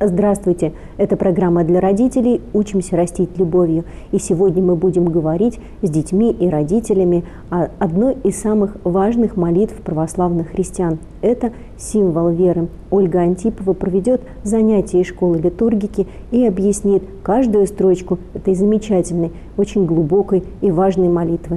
Здравствуйте! Это программа для родителей «Учимся растить любовью». И сегодня мы будем говорить с детьми и родителями о одной из самых важных молитв православных христиан. Это символ веры. Ольга Антипова проведет занятия из школы литургики и объяснит каждую строчку этой замечательной, очень глубокой и важной молитвы.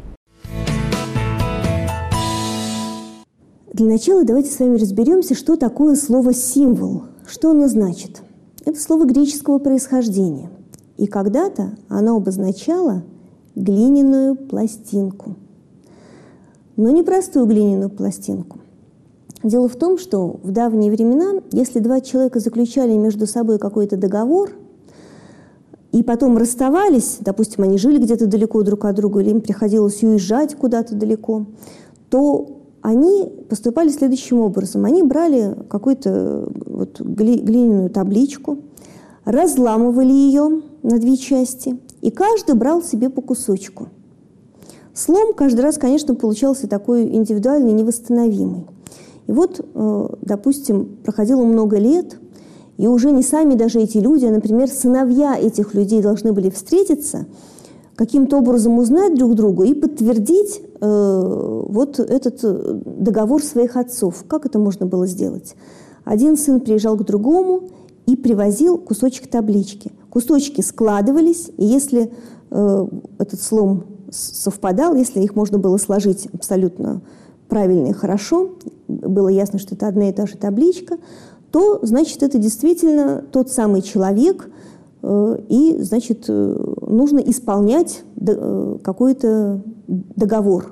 Для начала давайте с вами разберемся, что такое слово «символ». Что оно значит? Это слово греческого происхождения. И когда-то оно обозначало глиняную пластинку. Но не простую глиняную пластинку. Дело в том, что в давние времена, если два человека заключали между собой какой-то договор и потом расставались, допустим, они жили где-то далеко друг от друга или им приходилось уезжать куда-то далеко, то они поступали следующим образом. Они брали какую-то глиняную табличку, разламывали ее на две части, и каждый брал себе по кусочку. Слом каждый раз, конечно, получался такой индивидуальный, невосстановимый. И вот, допустим, проходило много лет, и уже не сами даже эти люди, а, например, сыновья этих людей должны были встретиться, каким-то образом узнать друг друга и подтвердить вот этот договор своих отцов. Как это можно было сделать? Один сын приезжал к другому и привозил кусочек таблички. Кусочки складывались, и если этот слом совпадал, если их можно было сложить абсолютно правильно и хорошо, было ясно, что это одна и та же табличка, то, значит, это действительно тот самый человек, и, значит, нужно исполнять какой-то договор.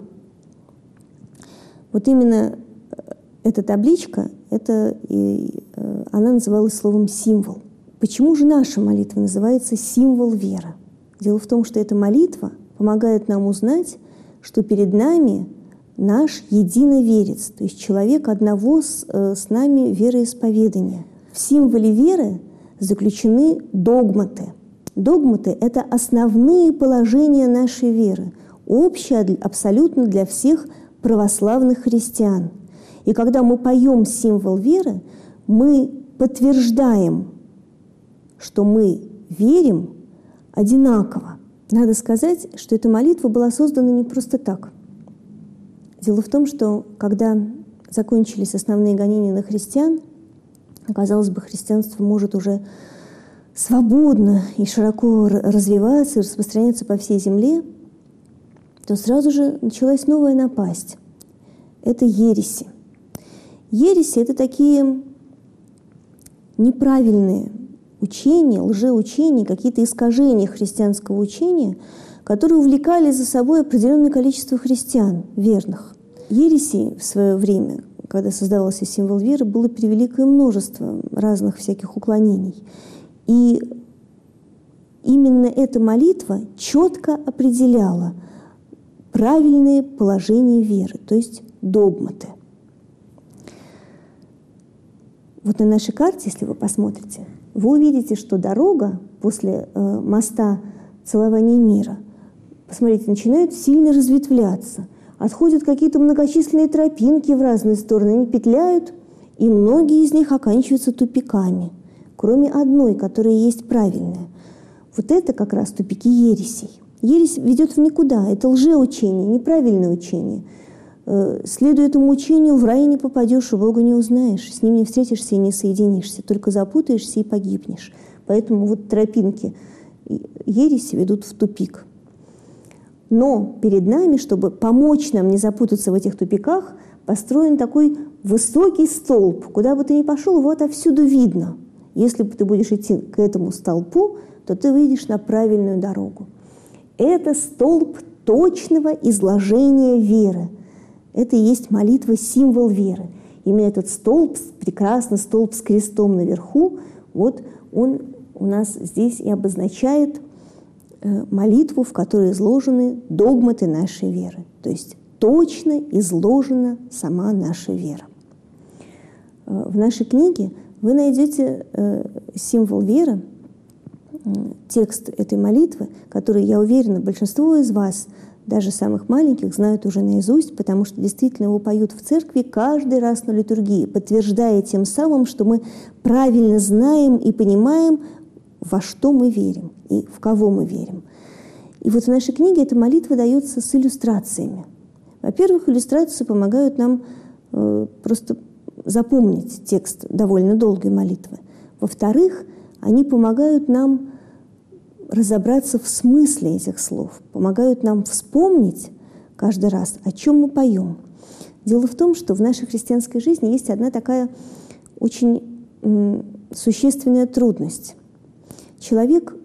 Вот именно эта табличка, она называлась словом «символ». Почему же наша молитва называется «символ веры»? Дело в том, что эта молитва помогает нам узнать, что перед нами наш единоверец, то есть человек одного с нами вероисповедания. В символе веры заключены догматы. Догматы – это основные положения нашей веры, общие абсолютно для всех православных христиан. И когда мы поем символ веры, мы подтверждаем, что мы верим одинаково. Надо сказать, что эта молитва была создана не просто так. Дело в том, что когда закончились основные гонения на христиан, казалось бы, христианство может уже свободно и широко развиваться и распространяться по всей земле, то сразу же началась новая напасть. Это ереси. Ереси – это такие неправильные учения, лжеучения, какие-то искажения христианского учения, которые увлекали за собой определенное количество христиан, верных. Ересей в свое время, когда создавался символ веры, было превеликое множество разных всяких уклонений. И именно эта молитва четко определяла правильные положения веры, то есть догматы. Вот на нашей карте, если вы посмотрите, вы увидите, что дорога после моста Целования мира, посмотрите, начинает сильно разветвляться. Отходят какие-то многочисленные тропинки в разные стороны, они петляют, и многие из них оканчиваются тупиками, кроме одной, которая есть правильная. Вот это как раз тупики ересей. Ересь ведет в никуда, это лжеучение, неправильное учение. Следуя этому учению, в рай не попадешь, и Бога не узнаешь, с ним не встретишься и не соединишься, только запутаешься и погибнешь. Поэтому вот тропинки ереси ведут в тупик. Но перед нами, чтобы помочь нам не запутаться в этих тупиках, построен такой высокий столб. Куда бы ты ни пошел, его отовсюду видно. Если ты будешь идти к этому столбу, то ты выйдешь на правильную дорогу. Это столб точного изложения веры. Это и есть молитва «Символ веры». Именно этот столб, прекрасный столб с крестом наверху, вот он у нас здесь и обозначает молитву, в которой изложены догматы нашей веры. То есть точно изложена сама наша вера. В нашей книге вы найдете символ веры, текст этой молитвы, который, я уверена, большинство из вас даже самых маленьких, знают уже наизусть, потому что действительно его поют в церкви каждый раз на литургии, подтверждая тем самым, что мы правильно знаем и понимаем, во что мы верим и в кого мы верим. И вот в нашей книге эта молитва дается с иллюстрациями. Во-первых, иллюстрации помогают нам просто запомнить текст довольно долгой молитвы. Во-вторых, они помогают нам разобраться в смысле этих слов, помогают нам вспомнить каждый раз, о чем мы поем. Дело в том, что в нашей христианской жизни есть одна такая очень существенная трудность. Человек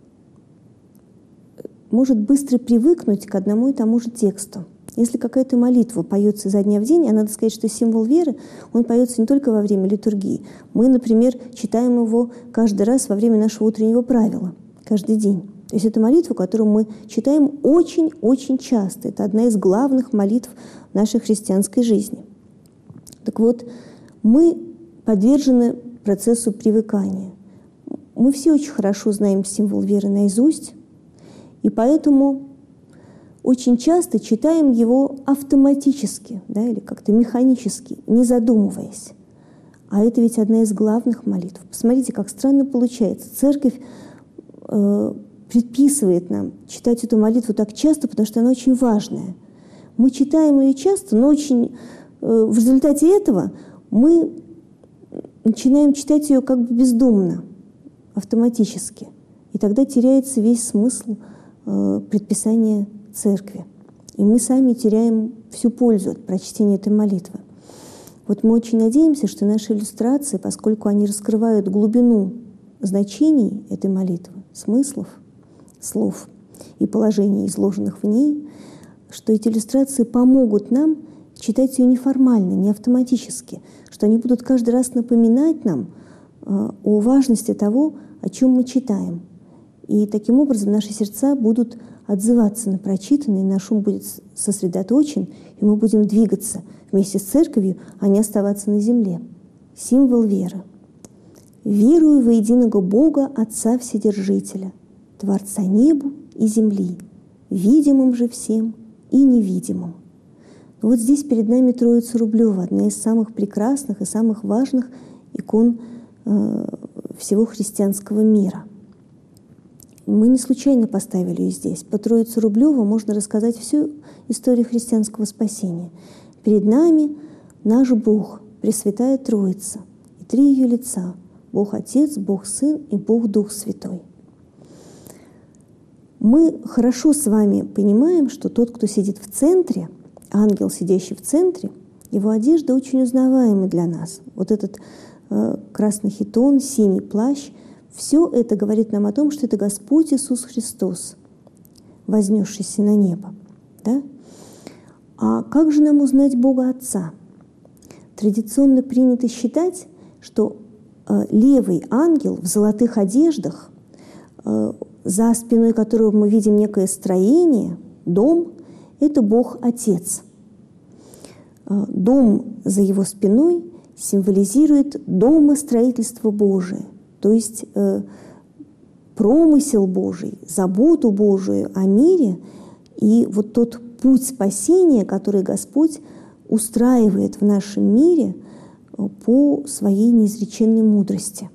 может быстро привыкнуть к одному и тому же тексту. Если какая-то молитва поется изо дня в день, а надо сказать, что символ веры, он поется не только во время литургии. Мы, например, читаем его каждый раз во время нашего утреннего правила, каждый день. То есть это молитва, которую мы читаем очень-очень часто. Это одна из главных молитв нашей христианской жизни. Так вот, мы подвержены процессу привыкания. Мы все очень хорошо знаем символ веры наизусть, и поэтому очень часто читаем его автоматически, да, или как-то механически, не задумываясь. А это ведь одна из главных молитв. Посмотрите, как странно получается. Церковь предписывает нам читать эту молитву так часто, потому что она очень важная. Мы читаем ее часто, но в результате этого мы начинаем читать ее как бы бездумно, автоматически. И тогда теряется весь смысл предписания церкви. И мы сами теряем всю пользу от прочтения этой молитвы. Вот мы очень надеемся, что наши иллюстрации, поскольку они раскрывают глубину значений этой молитвы, смыслов, слов и положений, изложенных в ней, что эти иллюстрации помогут нам читать ее неформально, не автоматически, что они будут каждый раз напоминать нам о важности того, о чем мы читаем. И таким образом наши сердца будут отзываться на прочитанное, наш ум будет сосредоточен, и мы будем двигаться вместе с церковью, а не оставаться на земле. Символ веры. «Верую во единого Бога, Отца Вседержителя, Творца небу и земли, видимым же всем и невидимым». Вот здесь перед нами Троица Рублева, одна из самых прекрасных и самых важных икон всего христианского мира. Мы не случайно поставили ее здесь. По Троице Рублева можно рассказать всю историю христианского спасения. Перед нами наш Бог, Пресвятая Троица, и три ее лица – Бог Отец, Бог Сын и Бог Дух Святой. Мы хорошо с вами понимаем, что тот, кто сидит в центре, ангел, сидящий в центре, его одежда очень узнаваема для нас. Вот этот красный хитон, синий плащ – все это говорит нам о том, что это Господь Иисус Христос, вознесшийся на небо. Да? А как же нам узнать Бога Отца? Традиционно принято считать, что левый ангел в золотых одеждах, за спиной которого мы видим некое строение, дом, это Бог Отец. Дом за его спиной символизирует домостроительство Божие, то есть промысел Божий, заботу Божию о мире и вот тот путь спасения, который Господь устраивает в нашем мире по своей неизреченной мудрости.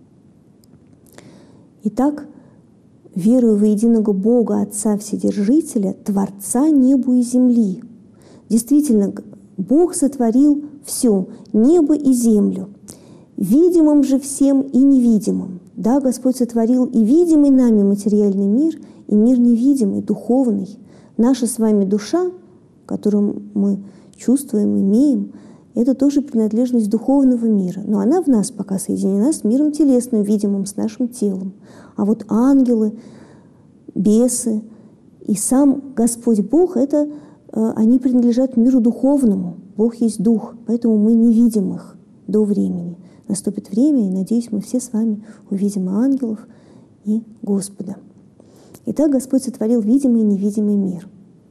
Итак, верую во единого Бога, Отца Вседержителя, Творца небу и земли. Действительно, Бог сотворил все, небо и землю, видимым же всем и невидимым. Да, Господь сотворил и видимый нами материальный мир, и мир невидимый, духовный. Наша с вами душа, которую мы чувствуем, имеем, это тоже принадлежность духовного мира. Но она в нас пока соединена с миром телесным, видимым, с нашим телом. А вот ангелы, бесы и сам Господь Бог, они принадлежат миру духовному. Бог есть дух, поэтому мы не видим их до времени. Наступит время, и, надеюсь, мы все с вами увидим ангелов и Господа. Итак, Господь сотворил видимый и невидимый мир.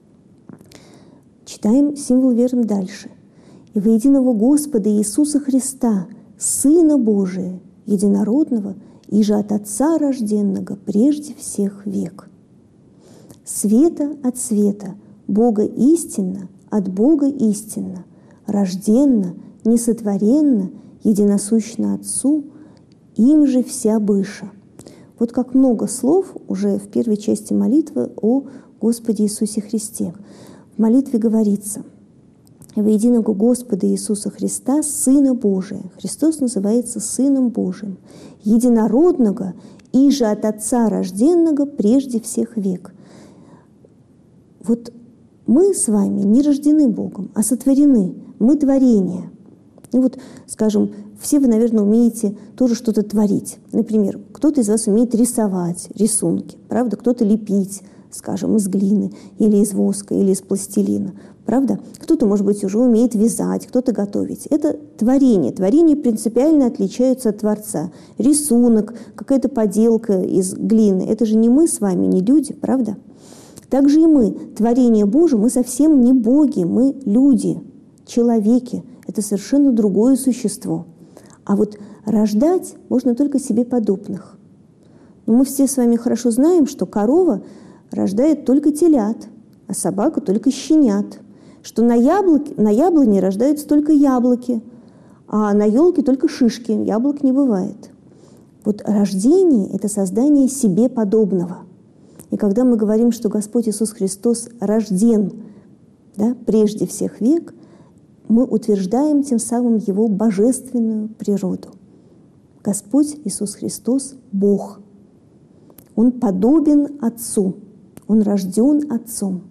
Читаем символ веры дальше. «И во единого Господа Иисуса Христа, Сына Божия, единородного, и же от Отца рожденного прежде всех век». Света от света, Бога истинно, от Бога истинно, рожденно, несотворенно, единосущно Отцу, им же вся быша». Вот как много слов уже в первой части молитвы о Господе Иисусе Христе. В молитве говорится: «Во единого Господа Иисуса Христа, Сына Божия». Христос называется Сыном Божиим. «Единородного, и же от Отца рожденного прежде всех век». Вот мы с вами не рождены Богом, а сотворены. Мы творение. И вот, скажем, все вы, наверное, умеете тоже что-то творить. Например, кто-то из вас умеет рисовать рисунки, правда? Кто-то лепить, скажем, из глины или из воска, или из пластилина, правда? Кто-то, может быть, уже умеет вязать, кто-то готовить. Это творение. Творения принципиально отличаются от Творца. Рисунок, какая-то поделка из глины – это же не мы с вами, не люди, правда? Также и мы, творение Божие, мы совсем не боги, мы люди, человеки. Это совершенно другое существо. А вот рождать можно только себе подобных. Но мы все с вами хорошо знаем, что корова рождает только телят, а собака только щенят. Что на яблоне рождаются только яблоки, а на елке только шишки, яблок не бывает. Вот рождение – это создание себе подобного. И когда мы говорим, что Господь Иисус Христос рожден, да, прежде всех век, мы утверждаем тем самым Его божественную природу. Господь Иисус Христос – Бог. Он подобен Отцу, Он рожден Отцом.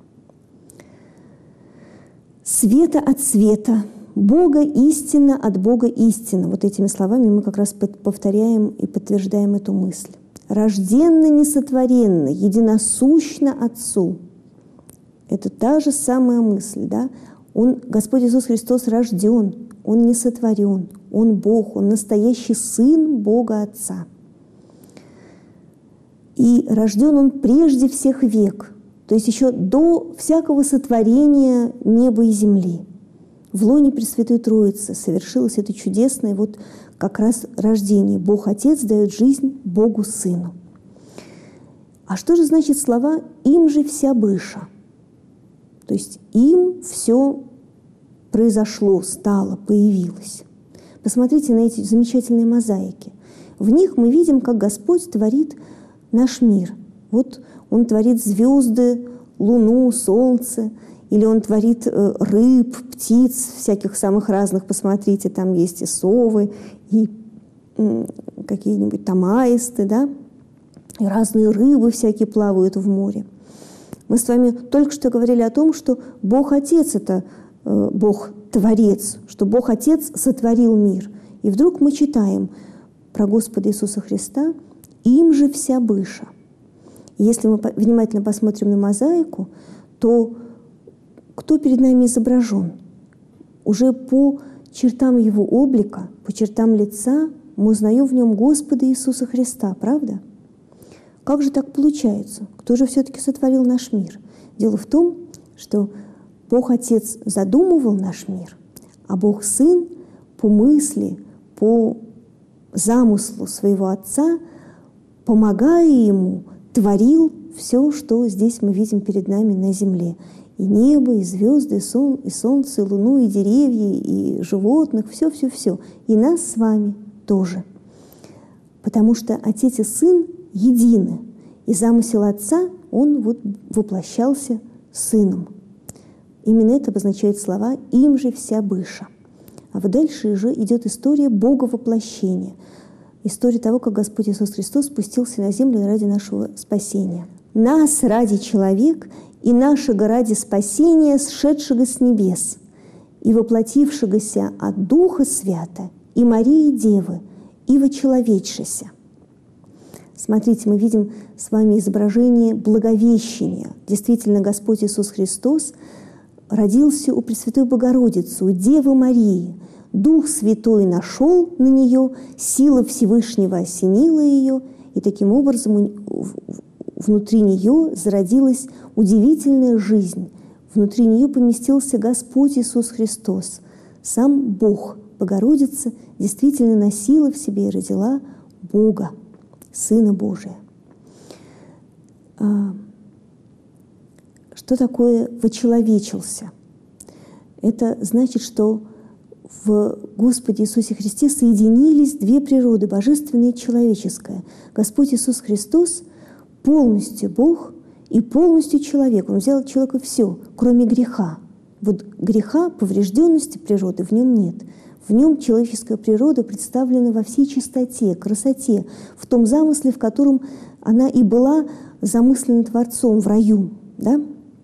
Света от света, Бога истина от Бога истина. Вот этими словами мы как раз повторяем и подтверждаем эту мысль. Рожденно несотворенно, единосущно Отцу. Это та же самая мысль, да? Господь Иисус Христос рожден, Он не сотворен, Он Бог, Он настоящий Сын Бога Отца. И рожден Он прежде всех век, то есть еще до всякого сотворения неба и земли. В лоне Пресвятой Троицы совершилось это чудесное вот как раз рождение. Бог Отец дает жизнь Богу Сыну. А что же значит слова «им же вся быша»? То есть им все произошло, стало, появилось. Посмотрите на эти замечательные мозаики. В них мы видим, как Господь творит наш мир. Вот Он творит звезды, луну, солнце, или Он творит рыб, птиц, всяких самых разных. Посмотрите, там есть и совы, и какие-нибудь там аисты, да? И разные рыбы всякие плавают в море. Мы с вами только что говорили о том, что Бог Отец – это Бог-творец, что Бог Отец сотворил мир. И вдруг мы читаем про Господа Иисуса Христа «им же вся быша». И если мы внимательно посмотрим на мозаику, то кто перед нами изображен? Уже по чертам Его облика, по чертам лица мы узнаем в Нем Господа Иисуса Христа, правда? Как же так получается? Кто же все-таки сотворил наш мир? Дело в том, что Бог Отец задумывал наш мир, а Бог Сын по мысли, по замыслу своего Отца, помогая Ему, творил все, что здесь мы видим перед нами на земле. И небо, и звезды, и солнце, и луну, и деревья, и животных, все-все-все. И нас с вами тоже. Потому что Отец и Сын едины. И замысел Отца, он вот воплощался Сыном. Именно это обозначает слова «им же вся быша». А вот дальше уже идет история Бога воплощения. История того, как Господь Иисус Христос спустился на землю ради нашего спасения. «Нас ради человек, и нашего ради спасения, сшедшего с небес, и воплотившегося от Духа Свята, и Марии Девы, и вочеловечшися». Смотрите, мы видим с вами изображение Благовещения. Действительно, Господь Иисус Христос родился у Пресвятой Богородицы, у Девы Марии. Дух Святой нашел на нее, сила Всевышнего осенила ее, и таким образом внутри нее зародилась удивительная жизнь. Внутри нее поместился Господь Иисус Христос. Сам Бог, Богородица, действительно носила в себе и родила Бога, Сына Божия. Что такое «вочеловечился»? Это значит, что в Господе Иисусе Христе соединились две природы – божественная и человеческая. Господь Иисус Христос полностью Бог и полностью человек. Он взял от человека все, кроме греха. Вот греха, поврежденности природы в нем нет. В нем человеческая природа представлена во всей чистоте, красоте, в том замысле, в котором она и была замыслена Творцом в раю. Да?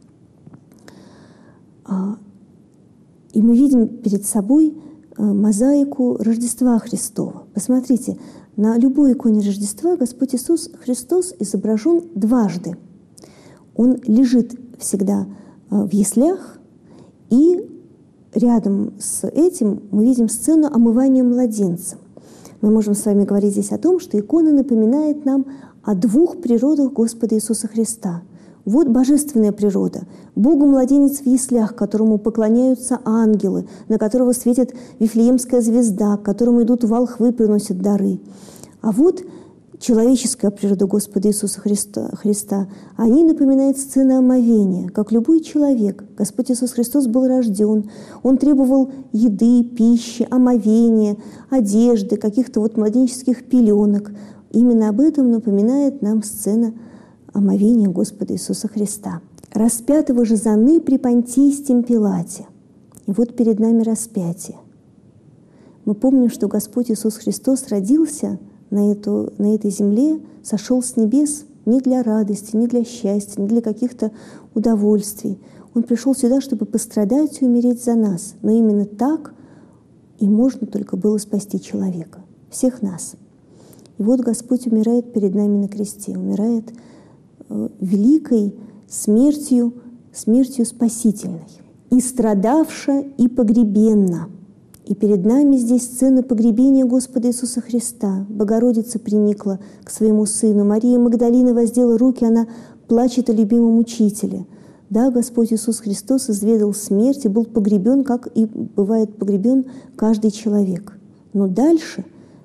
И мы видим перед собой мозаику Рождества Христова. Посмотрите, на любой иконе Рождества Господь Иисус Христос изображен дважды. Он лежит всегда в яслях, и рядом с этим мы видим сцену омывания младенца. Мы можем с вами говорить здесь о том, что икона напоминает нам о двух природах Господа Иисуса Христа. Вот божественная природа, Богу-младенец в яслях, которому поклоняются ангелы, на которого светит Вифлеемская звезда, к которому идут волхвы, приносят дары. А вот человеческая природа Господа Иисуса Христа, о ней напоминает сцена омовения. Как любой человек, Господь Иисус Христос был рожден, Он требовал еды, пищи, омовения, одежды, каких-то вот младенческих пеленок. Именно об этом напоминает нам сцена омовения Господа Иисуса Христа. Распятого же заны при Понтийском Пилате. И вот перед нами распятие. Мы помним, что Господь Иисус Христос родился на этой земле, сошел с небес не для радости, не для счастья, не для каких-то удовольствий. Он пришел сюда, чтобы пострадать и умереть за нас. Но именно так и можно только было спасти человека, всех нас. И вот Господь умирает перед нами на кресте, умирает великой смертью спасительной. «И страдавша, и погребенна». И перед нами здесь сцена погребения Господа Иисуса Христа. Богородица приникла к своему Сыну. Мария Магдалина воздела руки, она плачет о любимом Учителе. Да, Господь Иисус Христос изведал смерть и был погребен, как и бывает погребен каждый человек. Но дальше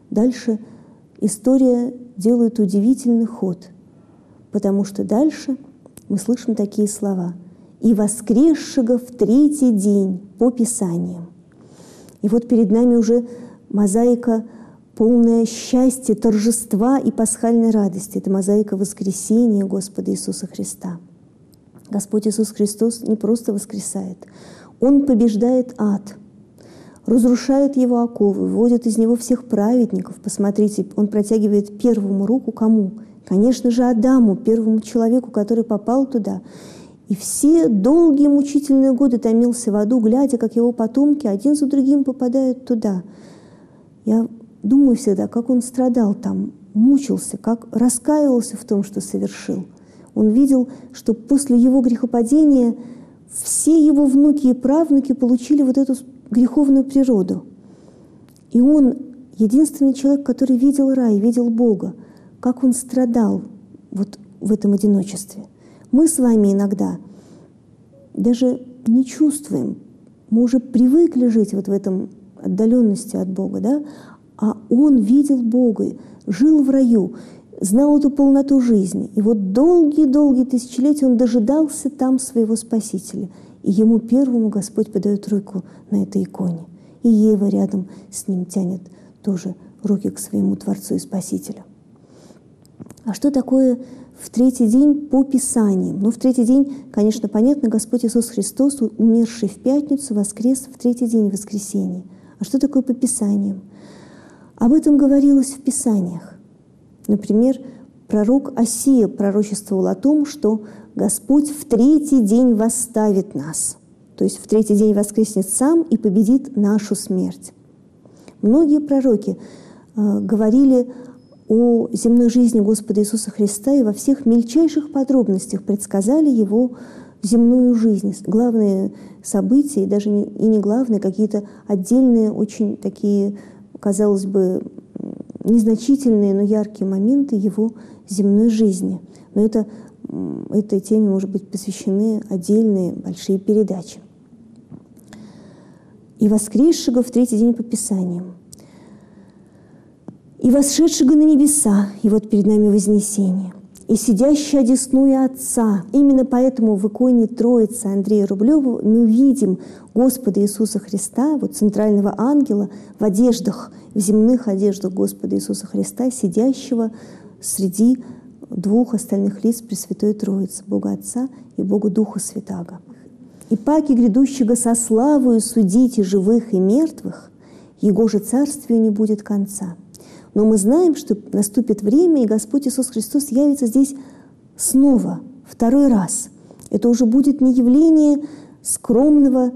история делает удивительный ход, потому что дальше мы слышим такие слова: «И воскресшего в третий день по Писаниям». И вот перед нами уже мозаика, полная счастья, торжества и пасхальной радости. Это мозаика воскресения Господа Иисуса Христа. Господь Иисус Христос не просто воскресает, Он побеждает ад, разрушает его оковы, выводит из него всех праведников. Посмотрите, Он протягивает первому руку кому? Конечно же, Адаму, первому человеку, который попал туда. И все долгие мучительные годы томился в аду, глядя, как его потомки один за другим попадают туда. Я думаю всегда, как он страдал там, мучился, как раскаивался в том, что совершил. Он видел, что после его грехопадения все его внуки и правнуки получили вот эту греховную природу. И он единственный человек, который видел рай, видел Бога, как он страдал вот в этом одиночестве. Мы с вами иногда даже не чувствуем, мы уже привыкли жить вот в этом отдаленности от Бога, да? А он видел Бога, жил в раю, знал эту полноту жизни. И вот долгие-долгие тысячелетия он дожидался там своего Спасителя. И ему первому Господь подает руку на этой иконе. И Ева рядом с ним тянет тоже руки к своему Творцу и Спасителю. А что такое в третий день по Писаниям? Ну, в третий день, конечно, понятно, Господь Иисус Христос, умерший в пятницу, воскрес в третий день воскресения. А что такое по Писаниям? Об этом говорилось в Писаниях. Например, пророк Осия пророчествовал о том, что Господь в третий день восставит нас. То есть в третий день воскреснет сам и победит нашу смерть. Многие пророки говорили о земной жизни Господа Иисуса Христа и во всех мельчайших подробностях предсказали Его земную жизнь. Главные события, и даже и не главные, какие-то отдельные, очень такие, казалось бы, незначительные, но яркие моменты Его земной жизни. Но этой теме, может быть, посвящены отдельные большие передачи. «И воскресшего в третий день по Писаниям, и восшедшего на небеса», и вот перед нами вознесение, и сидящий одесную Отца. Именно поэтому в иконе Троицы Андрея Рублева мы видим Господа Иисуса Христа, вот центрального ангела, в одеждах, в земных одеждах Господа Иисуса Христа, сидящего среди двух остальных лиц Пресвятой Троицы, Бога Отца и Бога Духа Святаго. «И паки грядущего со славою судите живых и мертвых, Его же царствию не будет конца». Но мы знаем, что наступит время, и Господь Иисус Христос явится здесь снова, второй раз. Это уже будет не явление скромного,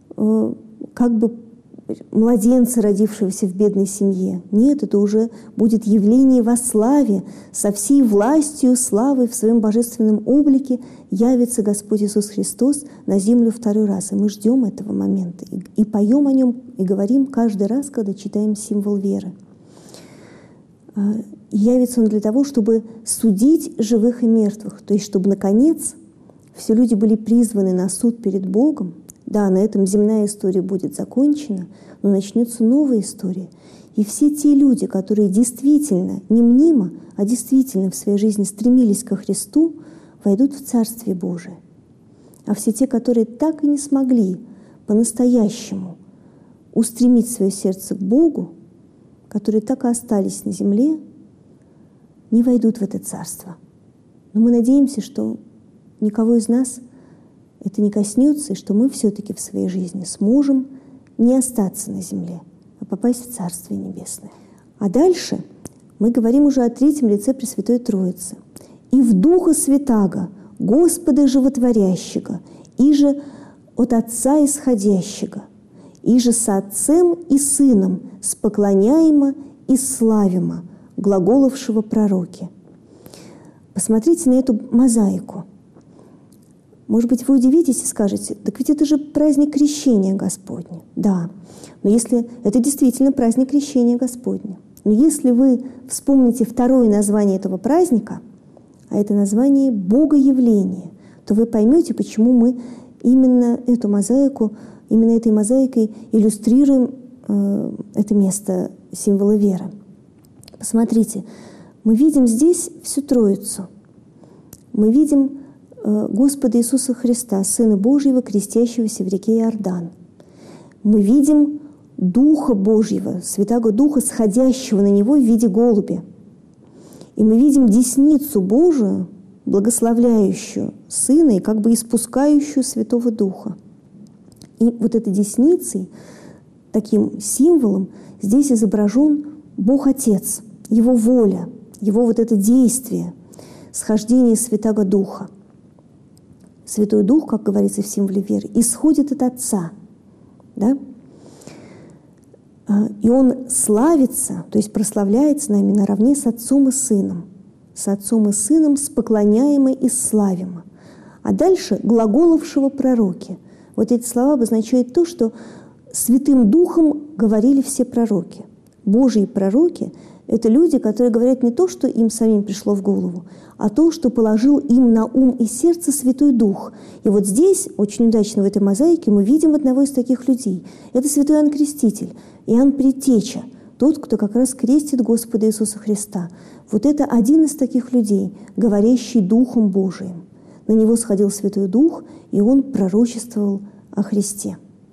как бы младенца, родившегося в бедной семье. Нет, это уже будет явление во славе, со всей властью, славой в своем божественном облике явится Господь Иисус Христос на землю второй раз. И мы ждем этого момента, и поем о нем, и говорим каждый раз, когда читаем символ веры. Явится Он для того, чтобы судить живых и мертвых, то есть чтобы, наконец, все люди были призваны на суд перед Богом. Да, на этом земная история будет закончена, но начнется новая история. И все те люди, которые действительно, не мнимо, а действительно в своей жизни стремились ко Христу, войдут в Царствие Божие. А все те, которые так и не смогли по-настоящему устремить свое сердце к Богу, которые так и остались на земле, не войдут в это Царство. Но мы надеемся, что никого из нас это не коснется, и что мы все-таки в своей жизни сможем не остаться на земле, а попасть в Царствие Небесное. А дальше мы говорим уже о третьем лице Пресвятой Троицы. «И в Духа Святаго, Господа Животворящего, и же от Отца Исходящего, и же со Отцем и Сыном споклоняемо и славимо, глаголовшего пророки». Посмотрите на эту мозаику. Может быть, вы удивитесь и скажете: так ведь это же праздник Крещения Господня. Да, но если это действительно праздник Крещения Господня. Но если вы вспомните второе название этого праздника, а это название Богоявление, то вы поймете, почему мы именно эту мозаику, именно этой мозаикой иллюстрируем это место символа веры. Посмотрите, мы видим здесь всю Троицу. Мы видим Господа Иисуса Христа, Сына Божьего, крестящегося в реке Иордан. Мы видим Духа Божьего, Святаго Духа, сходящего на Него в виде голубя. И мы видим десницу Божию, благословляющую Сына и как бы испускающую Святого Духа. И вот этой десницей, таким символом, здесь изображен Бог Отец, Его воля, Его вот это действие, схождение Святаго Духа. Святой Дух, как говорится в символе веры, исходит от Отца. Да? И Он славится, то есть прославляется нами наравне с Отцом и Сыном. С Отцом и Сыном споклоняемо и славимо. А дальше глаголовшего пророки. Вот эти слова обозначают то, что Святым Духом говорили все пророки. Божьи пророки – это люди, которые говорят не то, что им самим пришло в голову, а то, что положил им на ум и сердце Святой Дух. И вот здесь, очень удачно в этой мозаике, мы видим одного из таких людей. Это святой Иоанн Креститель, Иоанн Предтеча, тот, кто как раз крестит Господа Иисуса Христа. Вот это один из таких людей, говорящий Духом Божиим. На него сходил Святой Дух, и он пророчествовал о Христе.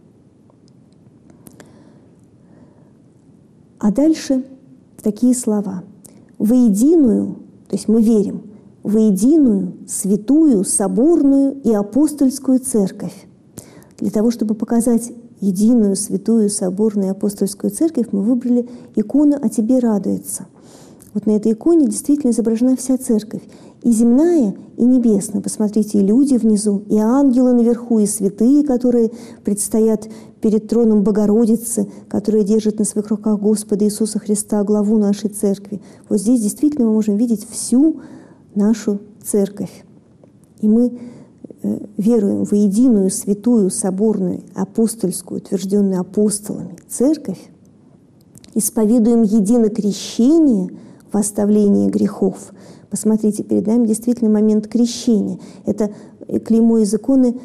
А дальше такие слова. «Воединую», то есть мы верим, «воединую, святую, соборную и апостольскую церковь». Для того, чтобы показать единую, святую, соборную и апостольскую церковь, мы выбрали икону «О тебе радуется». Вот на этой иконе действительно изображена вся церковь. И земная, и небесная. Посмотрите, и люди внизу, и ангелы наверху, и святые, которые предстоят перед троном Богородицы, которые держат на своих руках Господа Иисуса Христа, главу нашей церкви. Вот здесь действительно мы можем видеть всю нашу церковь. И мы веруем в единую, святую, соборную, апостольскую, утвержденную апостолами церковь, исповедуем едино крещение в оставлении грехов. Посмотрите, перед нами действительно момент крещения. Это клеймо из иконы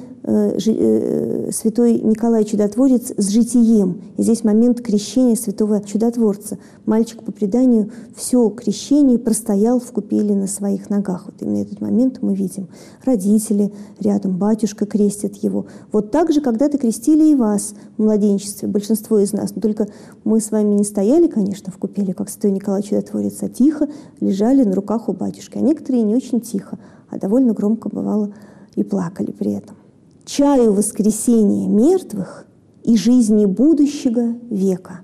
святой Николай Чудотворец с житием. И здесь момент крещения святого чудотворца. Мальчик, по преданию, все крещение простоял в купели на своих ногах. Вот именно этот момент мы видим. Родители рядом, батюшка крестит его. Вот так же когда-то крестили и вас в младенчестве, большинство из нас. Но только мы с вами не стояли, конечно, в купели, как святой Николай Чудотворец, а тихо лежали на руках у батюшки. А некоторые не очень тихо, а довольно громко бывало и плакали при этом. «Чаю воскресения мертвых и жизни будущего века».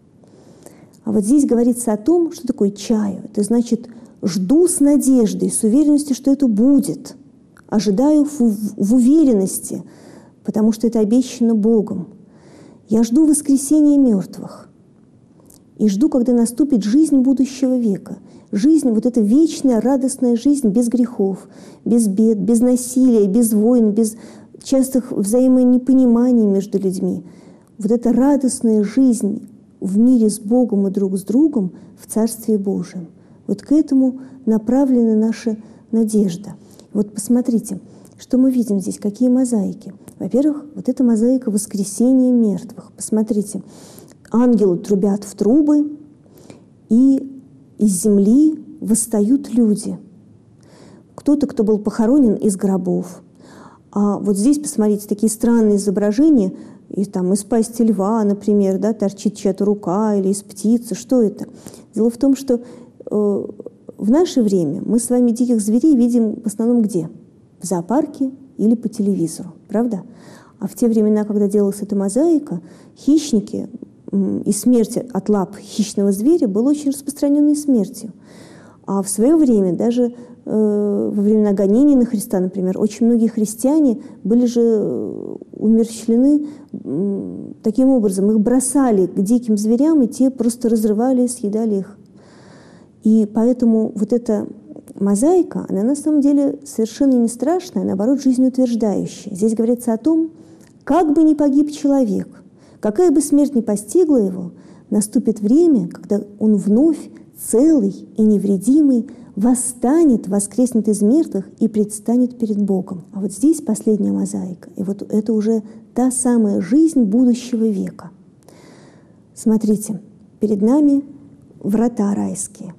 А вот здесь говорится о том, что такое чаю. Это значит, жду с надеждой, с уверенностью, что это будет. Ожидаю в уверенности, потому что это обещано Богом. Я жду воскресения мертвых. И жду, когда наступит жизнь будущего века. Жизнь, вот эта вечная, радостная жизнь без грехов, без бед, без насилия, без войн, без частых взаимонепониманий между людьми. Вот эта радостная жизнь в мире с Богом и друг с другом в Царстве Божьем. Вот к этому направлена наша надежда. Вот посмотрите, что мы видим здесь, какие мозаики. Во-первых, вот эта мозаика воскресения мертвых. Посмотрите, ангелы трубят в трубы, и из земли восстают люди. Кто-то, кто был похоронен из гробов. А вот здесь, посмотрите, такие странные изображения, и там из пасти льва, например, да, торчит чья-то рука, или из птицы. Что это? Дело в том, что в наше время мы с вами диких зверей видим в основном где? В зоопарке или по телевизору, правда? А в те времена, когда делалась эта мозаика, хищники и смерть от лап хищного зверя была очень распространенной смертью. А в свое время, даже во времена гонений на Христа, например, очень многие христиане были же умерщвлены таким образом. Их бросали к диким зверям, и те просто разрывали и съедали их. И поэтому вот эта мозаика, она на самом деле совершенно не страшная, а наоборот, жизнеутверждающая. Здесь говорится о том, как бы ни погиб человек, какая бы смерть ни постигла его, наступит время, когда он вновь целый и невредимый восстанет, воскреснет из мертвых и предстанет перед Богом. А вот здесь последняя мозаика. И вот это уже та самая жизнь будущего века. Смотрите, перед нами врата райские.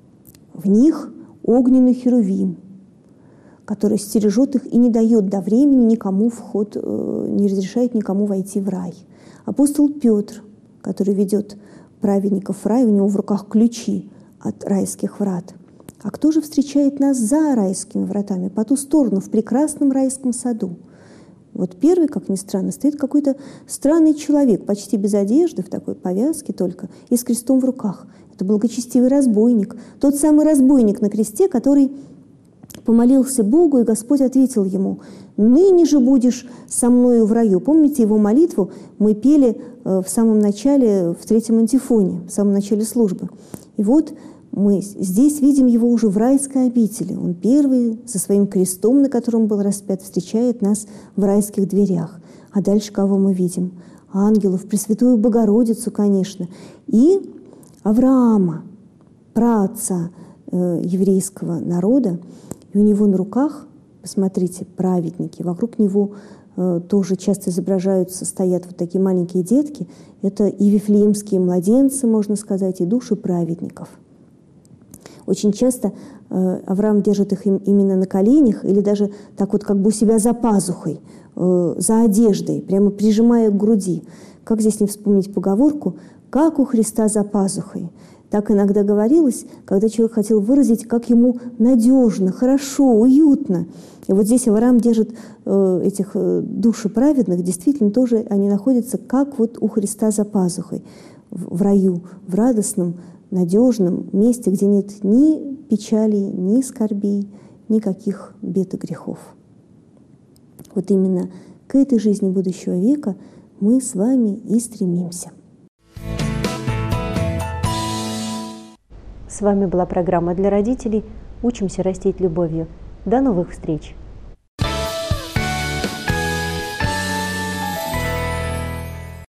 В них огненный херувим, который стережет их и не дает до времени никому вход, не разрешает никому войти в рай. Апостол Петр, который ведет праведников в рай, у него в руках ключи от райских врат. А кто же встречает нас за райскими вратами, по ту сторону, в прекрасном райском саду? Вот первый, как ни странно, стоит какой-то странный человек, почти без одежды, в такой повязке только, и с крестом в руках. Это благочестивый разбойник, тот самый разбойник на кресте, который помолился Богу, и Господь ответил ему: «Ныне же будешь со мною в раю». Помните его молитву? Мы пели в самом начале, в третьем антифоне, в самом начале службы. И вот мы здесь видим его уже в райской обители. Он первый со своим крестом, на котором был распят, встречает нас в райских дверях. А дальше кого мы видим? Ангелов, Пресвятую Богородицу, конечно, и Авраама, праотца еврейского народа. И у него на руках, посмотрите, праведники, вокруг него тоже часто изображаются, стоят вот такие маленькие детки. Это и вифлеемские младенцы, можно сказать, и души праведников. Очень часто Авраам держит их именно на коленях или даже так вот как бы у себя за пазухой, за одеждой, прямо прижимая к груди. Как здесь не вспомнить поговорку «как у Христа за пазухой». Так иногда говорилось, когда человек хотел выразить, как ему надежно, хорошо, уютно. И вот здесь Авраам держит этих душ праведных, действительно тоже они находятся как вот у Христа за пазухой, в раю, в радостном, надежном месте, где нет ни печалей, ни скорбей, никаких бед и грехов. Вот именно к этой жизни будущего века мы с вами и стремимся. С вами была программа для родителей «Учимся растить любовью». До новых встреч!